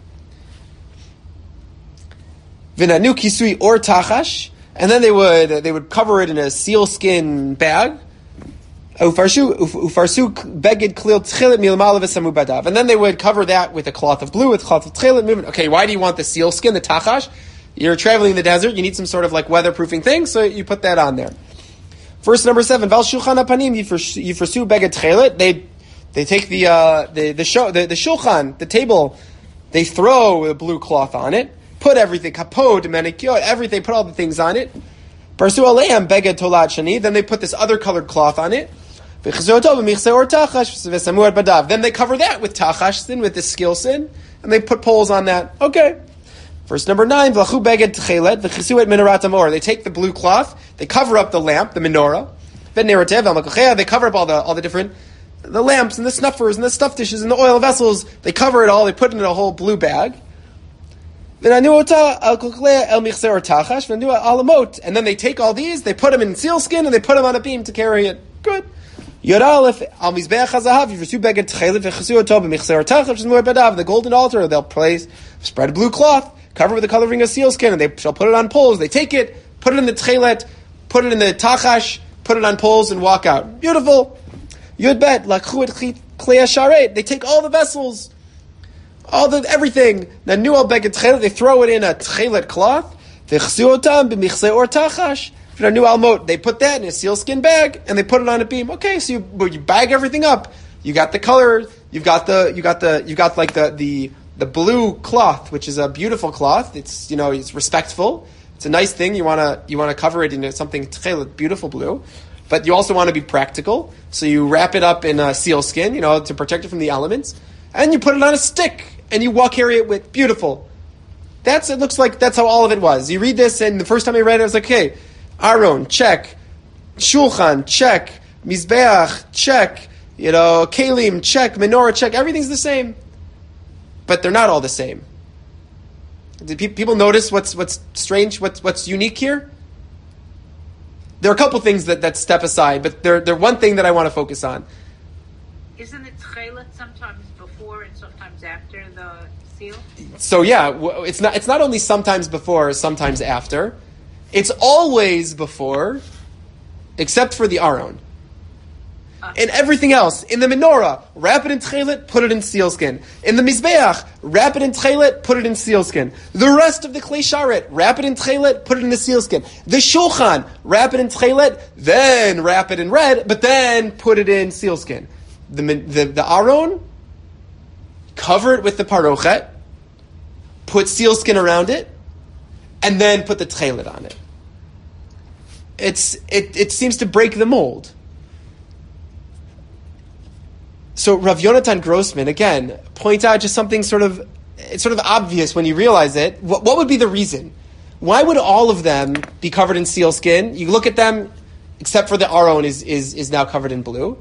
V'nanu kisui or tachash, and then they would cover it in a sealskin bag. Ufarsu beged klil tchilit milmala v'samu badav, and then they would cover that with a cloth of blue, with cloth of tchilit movement. Okay, why do you want the sealskin, the tachash? You're traveling in the desert, you need some sort of like weatherproofing thing, so you put that on there. Verse number 7, Val shulchan hapanim yifrasu beged tchilit. They take the shulchan, the table, they throw a blue cloth on it. Put everything, kapod, manicure, everything, put all the things on it. Parsu aleim beged tolat shani. Then they put this other colored cloth on it. Then they cover that with tachash, with the skill sin, and they put poles on that. Okay. Verse number 9, they take the blue cloth, they cover up the lamp, the menorah. They cover up all the different the lamps and the snuffers and the stuff dishes and the oil vessels, they cover it all, they put it in a whole blue bag. And then they take all these, they put them in sealskin, and they put them on a beam to carry it. Good. The golden altar, they'll place, spread a blue cloth, cover it with the coloring of sealskin, and they shall put it on poles. They take it, put it in the tchelet, put it in the tachash, put it on poles, and walk out. Beautiful. Yud bet, lakhu et klei hasharet. They take all the vessels, everything. They throw it in a tchelet cloth. They put that in a sealskin bag and they put it on a beam. Okay, so you bag everything up. You got the color. You got like the blue cloth, which is a beautiful cloth. It's it's respectful. It's a nice thing. You wanna cover it in something tchelet, beautiful blue. But you also want to be practical, so you wrap it up in a sealskin, to protect it from the elements, and you put it on a stick, and you carry it with beautiful. It looks like that's how all of it was. You read this, and the first time I read it, I was like, okay, Aron, check. Shulchan, check. Mizbeach, check. Kalim, check. Menorah, check. Everything's the same. But they're not all the same. Did people notice what's strange, what's unique here? There are a couple things that step aside, but they're one thing that I want to focus on. Isn't it tchelet sometimes before and sometimes after the seal? So yeah, it's not only sometimes before, sometimes after. It's always before, except for the Aron. And everything else, in the menorah, wrap it in tchelet, put it in sealskin. In the mizbeach, wrap it in tchelet, put it in sealskin. The rest of the klei sharet, wrap it in tchelet, put it in the sealskin. The shulchan, wrap it in tchelet, then wrap it in red, but then put it in sealskin. The Aron, cover it with the parochet, put sealskin around it, and then put the tchelet on it. It seems to break the mold. So Rav Yonatan Grossman, again, points out just something it's sort of obvious when you realize it. What would be the reason? Why would all of them be covered in sealskin? You look at them, except for the Aron is now covered in blue.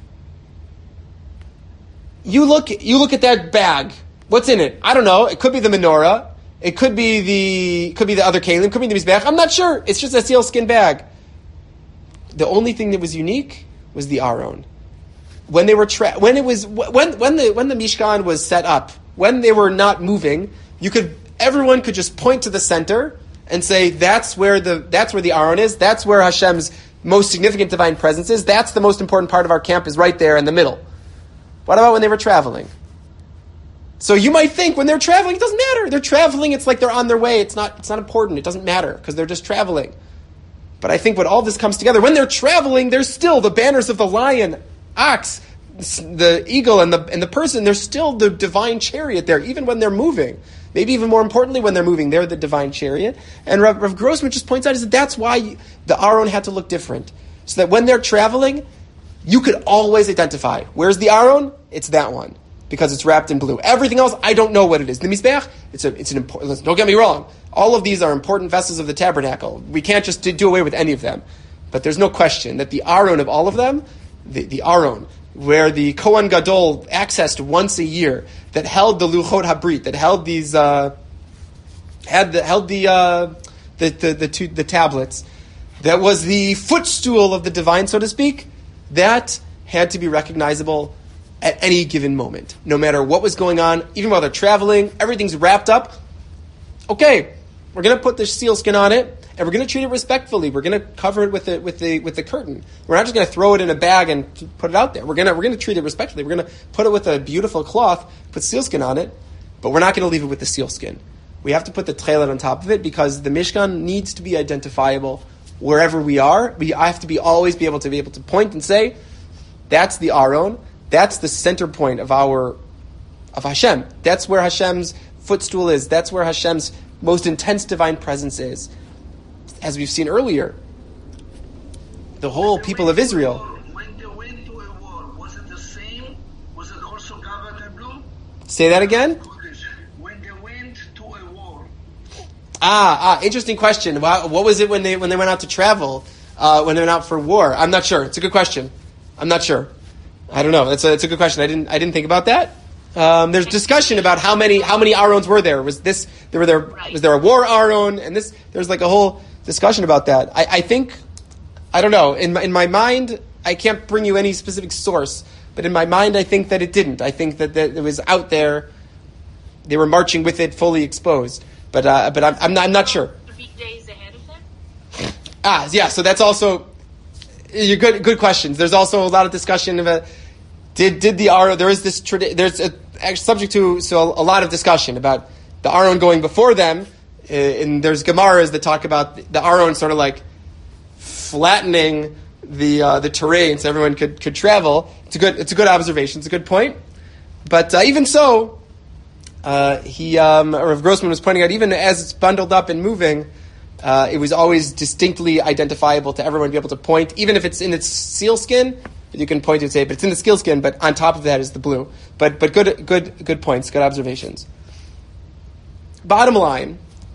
You look at that bag. What's in it? I don't know. It could be the menorah. It could be the other kalim. Could be the mizbeach. I'm not sure. It's just a sealskin bag. The only thing that was unique was the Aron. When they were when the Mishkan was set up, when they were not moving, everyone could just point to the center and say that's where the Aron is. That's where Hashem's most significant divine presence is. That's the most important part of our camp, is right there in the middle. What about when they were traveling? So you might think when they're traveling, it doesn't matter. They're traveling. It's like they're on their way. It's not important. It doesn't matter because they're just traveling. But I think when all this comes together, when they're traveling, there's still the banners of the lion, ox, the eagle, and the person. There's still the divine chariot there, even when they're moving. Maybe even more importantly, when they're moving, they're the divine chariot. And Rav Grossman just points out is that that's why the Aron had to look different, so that when they're traveling, you could always identify where's the Aron. It's that one because it's wrapped in blue. Everything else, I don't know what it is. The Mizbeach, it's an important. Don't get me wrong. All of these are important vessels of the tabernacle. We can't just do away with any of them. But there's no question that the Aron of all of them, the Aron, where the Kohen Gadol accessed once a year, that held the Luchot Habrit, that held these, the tablets, that was the footstool of the divine, so to speak, that had to be recognizable at any given moment, no matter what was going on, even while they're traveling, everything's wrapped up. Okay, we're going to put the sealskin on it, and we're going to treat it respectfully. We're going to cover it with the curtain. We're not just going to throw it in a bag and put it out there. We're going to treat it respectfully. We're going to put it with a beautiful cloth, put sealskin on it, but we're not going to leave it with the sealskin. We have to put the tchelet on top of it because the Mishkan needs to be identifiable wherever we are. I have to always be able to point and say, that's the Aron. That's the center point of Hashem. That's where Hashem's footstool is. That's where Hashem's most intense divine presence is. As we've seen earlier, the whole people of Israel. When they went to a war, was it the same? Was it also covered in blue? Say that again? When they went to a war. Interesting question. What was it when they went out to travel? When they went out for war? I'm not sure. It's a good question. I'm not sure. I don't know. That's a good question. I didn't think about that. There's discussion about how many Aarons were there. Was there a war Aaron? And there's like a whole discussion about that. I think, I don't know. In my mind, I can't bring you any specific source, but in my mind, I think that it didn't. I think that it was out there. They were marching with it fully exposed, but I'm not sure. 3 days ahead of them. Yeah. So that's also good questions. There's also a lot of discussion about did the Aaron. There is this there's a subject to a lot of discussion about the Aaron going before them, and there's Gemaras that talk about the Aaron sort of like flattening the terrain so everyone could travel. It's a good observation. It's a good point. But even so, Rav Grossman was pointing out, even as it's bundled up and moving, it was always distinctly identifiable to everyone, be able to point, even if it's in its sealskin, you can point to it and say, but it's in the sealskin, but on top of that is the blue. But good points, good observations. Bottom line,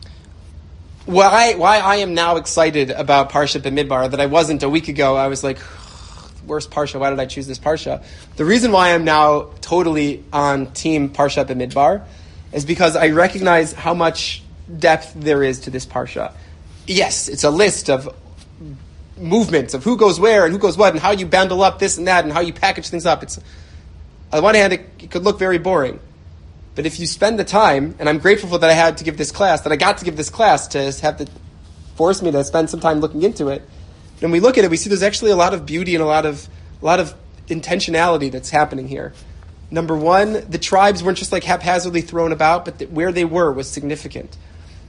why I am now excited about Parsha B'Midbar that I wasn't a week ago. I was like, worst Parsha, why did I choose this Parsha? The reason why I'm now totally on team Parsha B'Midbar is because I recognize how much depth there is to this Parsha. Yes, it's a list of movements of who goes where and who goes what and how you bundle up this and that and how you package things up. It's, on the one hand, it could look very boring. But if you spend the time, and I'm grateful that I got to give this class to have to force me to spend some time looking into it. When we look at it, we see there's actually a lot of beauty and a lot of intentionality that's happening here. Number one, the tribes weren't just like haphazardly thrown about, but where they were was significant.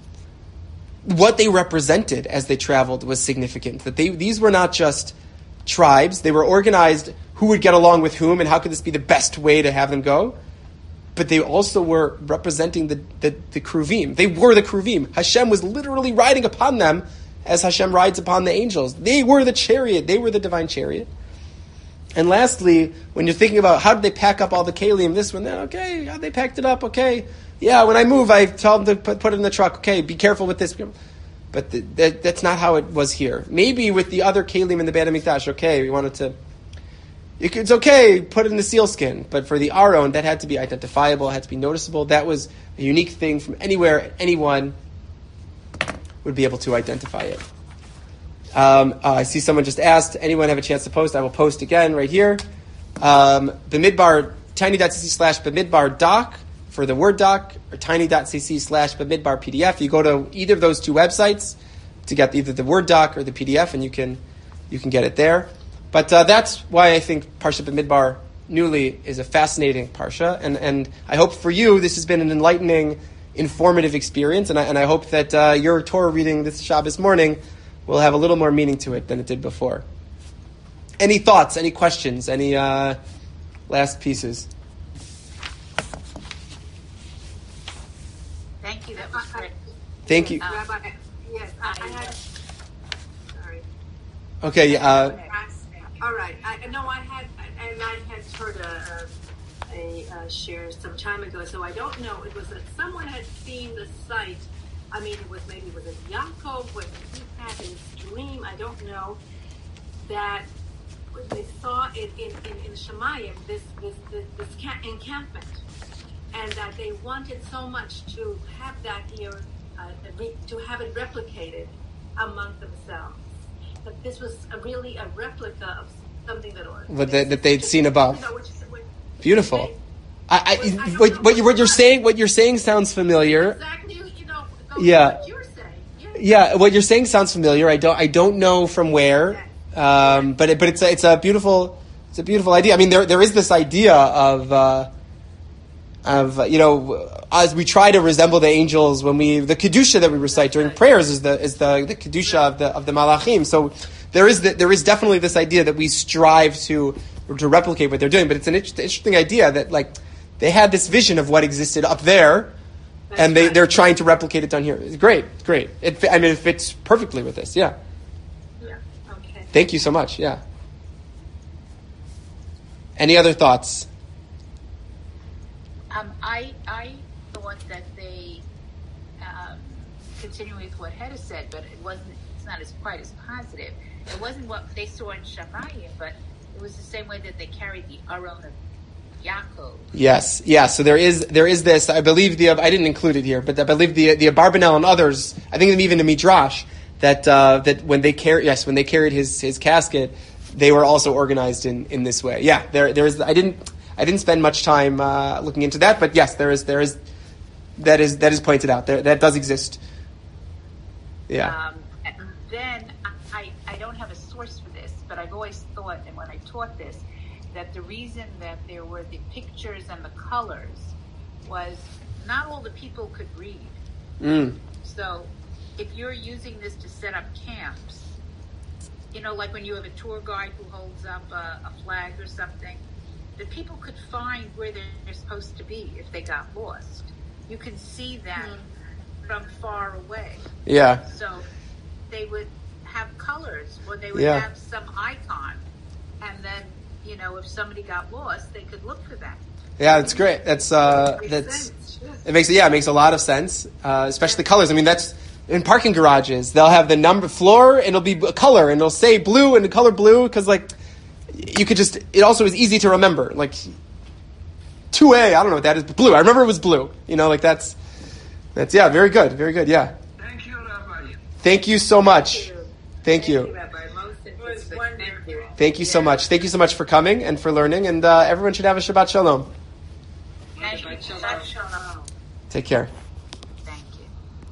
What they represented as they traveled was significant. That these were not just tribes; they were organized. Who would get along with whom, and how could this be the best way to have them go? But they also were representing the Kruvim. They were the Kruvim. Hashem was literally riding upon them as Hashem rides upon the angels. They were the chariot. They were the divine chariot. And lastly, when you're thinking about how did they pack up all the kalim, this one, that, okay, how they packed it up, okay. Yeah, when I move, I tell them to put it in the truck. Okay, be careful with this. But that's not how it was here. Maybe with the other kalim in the Beit HaMikdash, okay, we wanted to... It's okay, put it in the sealskin. But for the Aron, that had to be identifiable, had to be noticeable. That was a unique thing from anywhere anyone would be able to identify it. I see someone just asked, anyone have a chance to post? I will post again right here. B'Midbar, tiny.cc/B'Midbar doc for the Word doc, or tiny.cc/B'Midbar PDF. You go to either of those two websites to get either the Word doc or the PDF, and you can get it there. But that's why I think Parsha B'Midbar newly is a fascinating Parsha, and I hope for you this has been an enlightening, informative experience, and I hope that your Torah reading this Shabbos morning will have a little more meaning to it than it did before. Any thoughts, any questions, any last pieces? Thank you. That was great. Thank you. Rabbi, yes, I had. Sorry. Okay. All right. I had heard a share some time ago, so I don't know. It was that someone had seen the site. I mean, it was Yaakov when he had his dream. I don't know that they saw it in Shemayim, this encampment, and that they wanted so much to have that here, to have it replicated among themselves. But this was really a replica of something that they'd seen above. Beautiful. What What you're saying sounds familiar. Exactly. Yeah. What you're saying. Yeah, what you're saying sounds familiar. I don't know from where, but it's a beautiful idea. I mean, there is this idea of as we try to resemble the angels when the kedusha that we recite during prayers is the kedusha of the malachim. So there is definitely this idea that we strive to replicate what they're doing. But it's an interesting idea that like they had this vision of what existed up there. And they're trying to replicate it down here. It's great. It fits perfectly with this. Yeah. Yeah. Okay. Thank you so much. Yeah. Any other thoughts? I thought that they continuing with what Hedda said, but it's not quite as positive. It wasn't what they saw in Shemayim, but it was the same way that they carried the Aron of Yaakov. Yes, yeah. So there is this. I believe I didn't include it here, but I believe the Abarbanel and others. I think even the Midrash that when they carried his casket, they were also organized in this way. Yeah, there is. I didn't spend much time looking into that, but yes, there is that is pointed out. That does exist. Yeah. And then I don't have a source for this, but I've always thought, and when I taught this, that the reason that there were the pictures and the colors was not all the people could read. So if you're using this to set up camps, like when you have a tour guide who holds up a flag or something, the people could find where they're supposed to be if they got lost. You can see that from far away. Yeah. So they would have colors, or they would have some icon, and then if somebody got lost, they could look for that. Yeah, that's great. It makes a lot of sense, especially the colors. I mean, that's in parking garages. They'll have the number floor, and it'll be a color, and it'll say blue and the color blue because you could just. It also is easy to remember. 2A, I don't know what that is, but blue. I remember it was blue. That's very good, very good. Yeah. Thank you, Rabbi. Thank you so much. Thank you. Rabbi. Thank you so much. Thank you so much for coming and for learning. And everyone should have a Shabbat Shalom. Shabbat Shalom. Take care.